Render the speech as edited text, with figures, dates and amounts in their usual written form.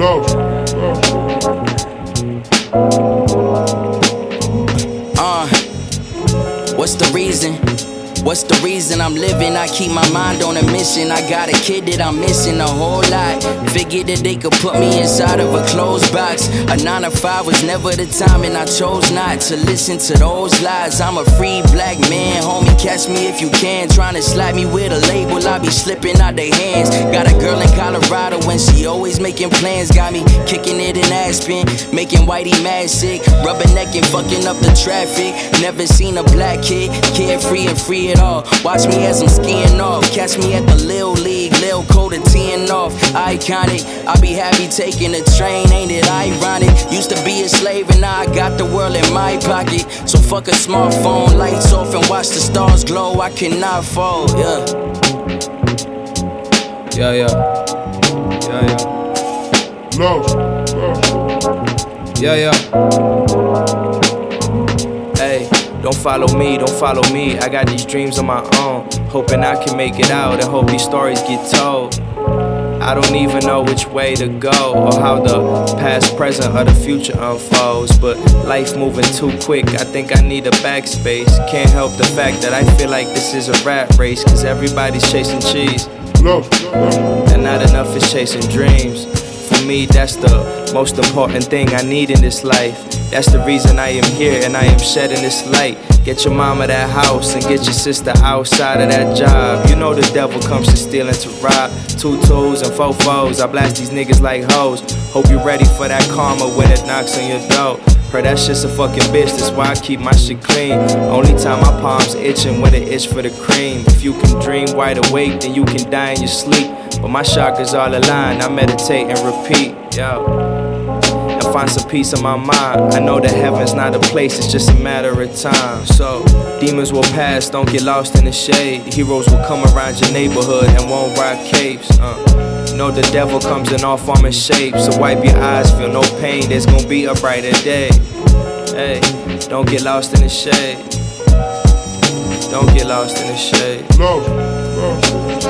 What's the reason? What's the reason I'm living? I keep my mind on a mission. I got a kid that I'm missing a whole lot. Figured that they could put me inside of a closed box. A 9 to 5 was never the time, and I chose not to listen to those lies. I'm a free black man, homie, catch me if you can. Trying to slap me with a label, I be slipping out their hands. Got a girl in Colorado and she always making plans. Got me kicking it in Aspen, making Whitey mad sick. Rubbernecking, fucking up the traffic. Never seen a black kid carefree and free at all. Watch me as I'm skiing off. Catch me at the Lil League, Lil Coda teeing off. Iconic, I be happy taking a train, ain't it ironic? Used to be a slave and now I got the world in my pocket. So fuck a smartphone, lights off and watch the stars glow. I cannot fall, yeah. Yeah. Hey, don't follow me, I got these dreams on my own. Hoping I can make it out and hope these stories get told. I don't even know which way to go or how the past, present, or the future unfolds. But life moving too quick, I think I need a backspace. Can't help the fact that I feel like this is a rat race, cause everybody's chasing cheese and not enough is chasing dreams. For me, that's the most important thing I need in this life. That's the reason I am here and I am shedding this light. Get your mama that house and get your sister outside of that job. You know the devil comes to steal and to rob. 2 2s and 4 4s, I blast these niggas like hoes. Hope you're ready for that karma when it knocks on your door. Heard that shit's a fucking bitch, that's why I keep my shit clean. Only time my palms itching when it itch for the cream. If you can dream wide awake, then you can die in your sleep. But my chakras all aligned, I meditate and repeat, yo. And find some peace in my mind. I know that heaven's not a place, it's just a matter of time. So, demons will pass, don't get lost in the shade. Heroes will come around your neighborhood and won't rock capes. Know the devil comes in all form and shapes. So wipe your eyes, feel no pain, there's gonna be a brighter day. Hey, don't get lost in the shade. Don't get lost in the shade.